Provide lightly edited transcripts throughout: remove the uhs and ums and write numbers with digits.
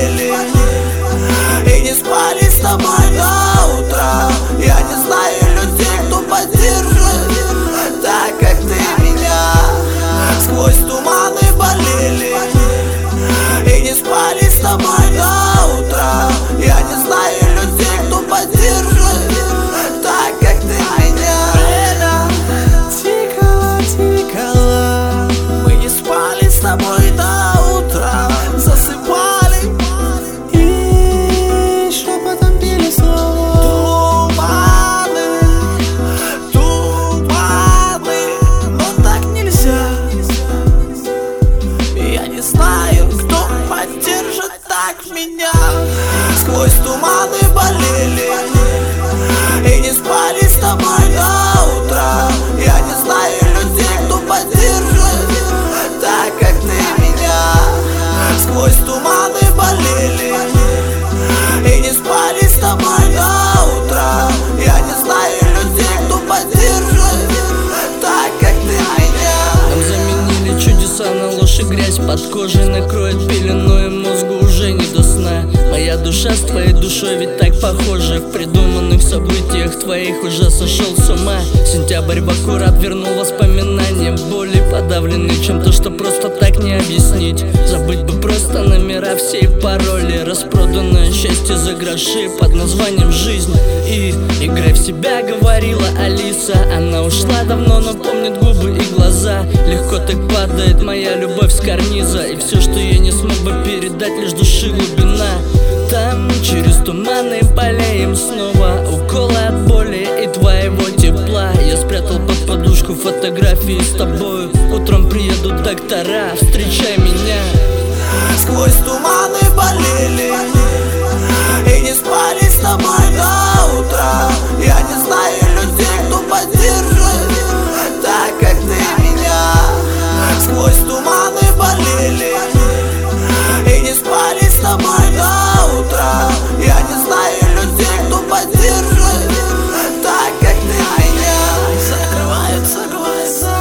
болели и не спали с тобой до утра. Я не знаю людей, кто поддержит так, как ты меня. Сквозь туманы болели и не спали с тобой до утра. Я не знаю людей, кто поддержит так, как ты меня. Время тикало, тикало, мы не спали с тобой до утра. Засыпали и шепотом пели слова. Туманы, туманы, но так нельзя. Я не знаю, кто поддержит так меня. Сквозь туманы болели и не спали с тобой до утра. Я не знаю людей, кто поддержит так, как ты меня. Сквозь туманы болели и не спали с тобой до утра. Я не знаю людей, кто поддержит так, как ты меня. Нам заменили чудеса на ложь и грязь. Под кожей накроет пеленой, мозгу уже не до сна. Моя душа с твоей душой ведь так похожа. В придуманных событиях твоих уже сошел с ума. Сентябрь в аккурат вернул воспоминания, боли подавленные чем-то, что просто так не объяснить. Забыть бы просто номера, все и пароли. Распроданное счастье за гроши под названием жизнь. И играй в себя, говорила Алиса. Она ушла давно, но помнит губы и глаза. Легко так падает моя любовь с карниза, и все, что я не смог бы передать, лишь души глубина. Там через туманы болеем снова, уколы от боли и твоего тепла. Я спрятал под подушку фотографии с тобою. Утром приедут доктора, встречай меня. Сквозь туманы болели и не спали с тобой до утра. Я не знаю людей, кто поддержит так, как ты меня. Сквозь туманы болели и не спали с тобой до утра. Я не знаю людей, кто поддержит так, как ты меня. Закрываются глаза,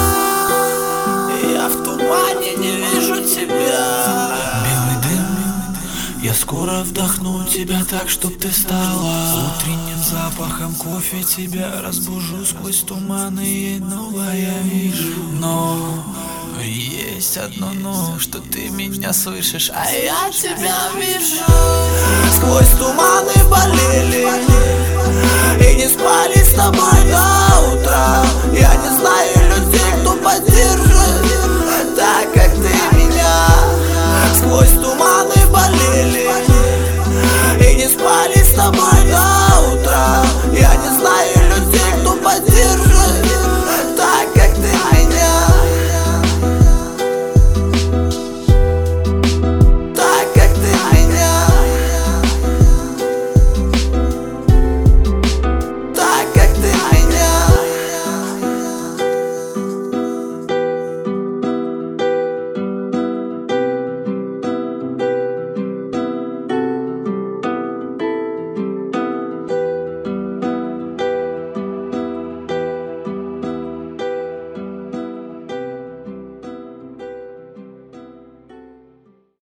я в тумане не вижу тебя. Белый дым, я скоро вдохну тебя так, чтоб ты стала утренним запахом кофе. Тебя разбужу сквозь туманы, и новое вижу. Но есть одно но, что ты меня слышишь, а я тебя вижу. Сквозь туманы болели